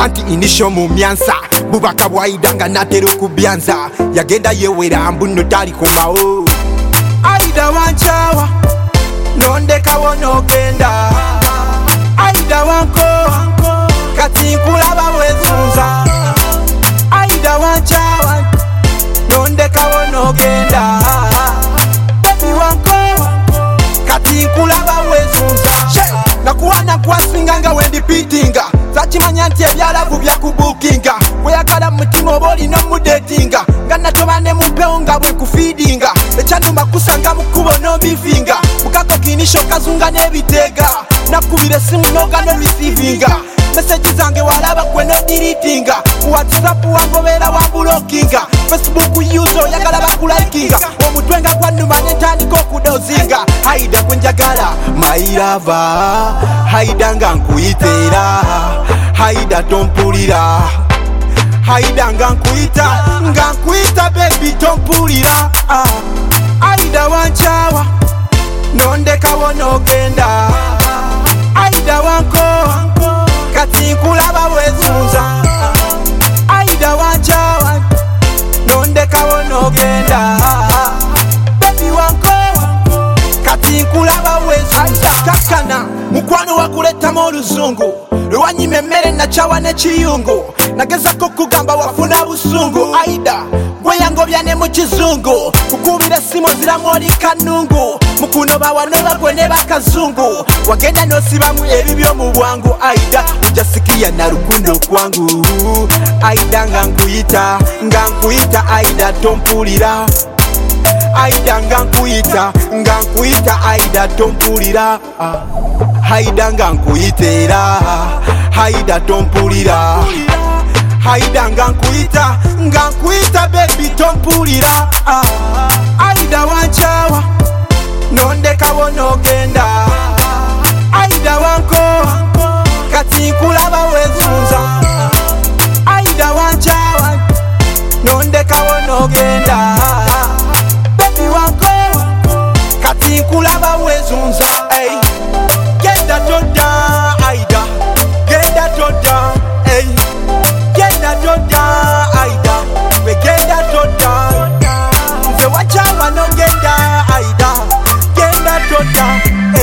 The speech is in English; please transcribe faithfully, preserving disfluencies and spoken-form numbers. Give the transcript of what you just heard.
anti inisho mu myansa bubaka bwaidanga natero kubyanza yagenda yewera mbuno tali komao Aida wanchawa nondeka wonogenda Aida wanko kati nkulaba wezunza Aida wanchawa nondeka wonogenda baby wanko kati nkulaba wezunza nakuwana kwasinga nga wendi pitinga zakimanya nti ebyalavu byakubukinga weyagala mutima oba olina mudetinga nga natobane mumpewo nga bwekufidinga ekyanuma kusanga mukubo nobifinga mukako kinisho kazunga n'ebiteega nakubira esimu noga norisivinga meseji zange walaba kwe nodiritinga ku whatsapp wangobeera wambulokinga facebook user oyagala bakulaikinga omutwenga gwanuma netandika okudozinga Aida gwenjagala mailava Aida nga nkuyiteera Aida tompulira Aida nga nkuyita nga nkuyita baby tompulira ah. Aida wanchawa nondeka wonogenda Aida wanko kati nkulaba wezunza Aida wanchawa nondeka wonogenda baby wanko kati nkulaba wezunza kakana mukwano wakuletamu oluzungu lwewanyima emmere nachawa n'ekiyungu nagezako kugamba wafuna busungu Aida gweyangobya ne mu kizungu kukubira essimu ziramu oli kanungu mukunoba wanoba gwe ne bakazungu wagenda n'osibamu ebibyo mu bwangu Aida ujasikiya na lukundo kwangu Aida nga nkuyita nga nkuyita Aida tompulira Aida nga nkuyita nga nkuyita Aida tompulira Aida nga nkuyiteera Aida tompulira Aida nga nkuyita nga nkuyita baby tompulira Aida wanchawa nondeka wonogenda Aida wanko kati nkulaba wezunza Aida wanchawa nondeka wonogenda baby wanko kati nkulaba wezunza hey. Genda toda Aida genda toda hey. Genda toda Aida we genda toda nze wachawa no genda Aida genda toda